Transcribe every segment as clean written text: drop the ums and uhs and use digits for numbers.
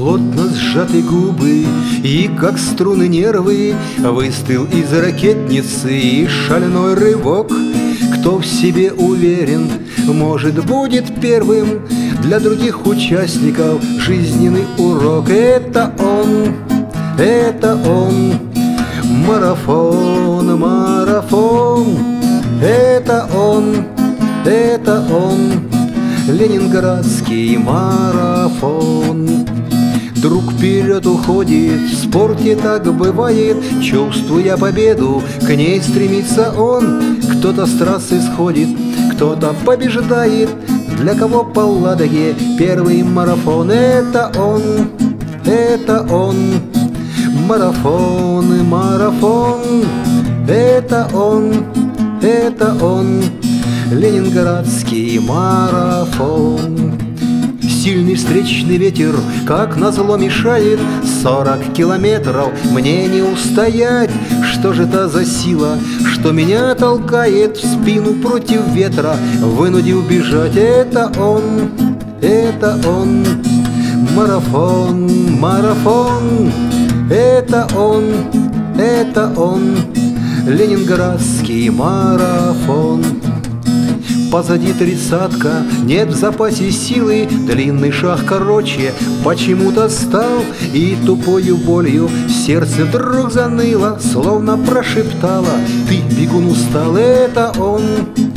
плотно сжаты губы и, как струны, нервы. Выстрел из ракетницы и шальной рывок. Кто в себе уверен, может, будет первым. Для других участников жизненный урок. Это он, марафон, марафон. Это он, ленинградский марафон. Друг вперед уходит, в спорте так бывает. Чувствуя победу, к ней стремится он. Кто-то с трассы сходит, кто-то побеждает. Для кого по Ладоге первый марафон. Это он, марафон, марафон. Это он, ленинградский марафон. Сильный встречный ветер, как назло, мешает. 40 километров мне не устоять. Что же это за сила, что меня толкает в спину против ветра, вынудил бежать? Это он, марафон, марафон. Это он, ленинградский марафон. Позади 30-ка, нет в запасе силы. Длинный шаг короче почему-то стал. И тупою болью сердце вдруг заныло, словно прошептало: ты, бегун, устал. Это он,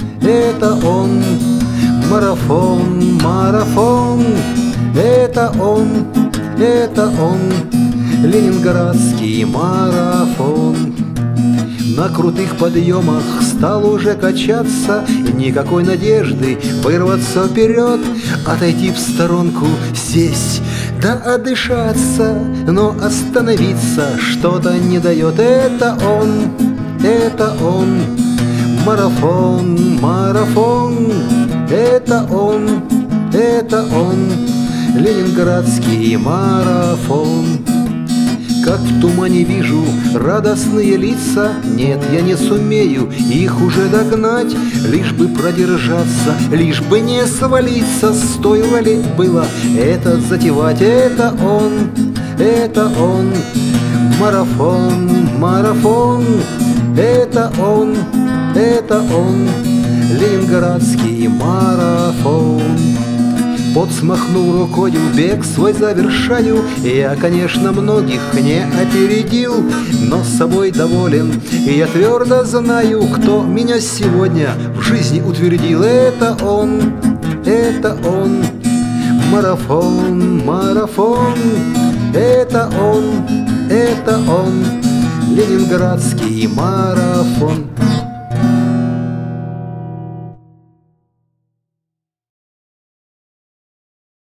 марафон, марафон. Это он, ленинградский марафон. На крутых подъемах стал уже качаться, никакой надежды вырваться вперед, отойти в сторонку, сесть, да отдышаться, но остановиться что-то не дает. Это он, марафон, марафон. Это он, ленинградский марафон. Как в тумане вижу радостные лица, нет, я не сумею их уже догнать. Лишь бы продержаться, лишь бы не свалиться, стоило ли было это затевать? Это он, марафон, марафон. Это он, ленинградский марафон. Подсмахнул рукою, бег свой завершаю. Я, конечно, многих не опередил, но с собой доволен. И я твердо знаю, кто меня сегодня в жизни утвердил. Это он, марафон, марафон. Это он, ленинградский марафон.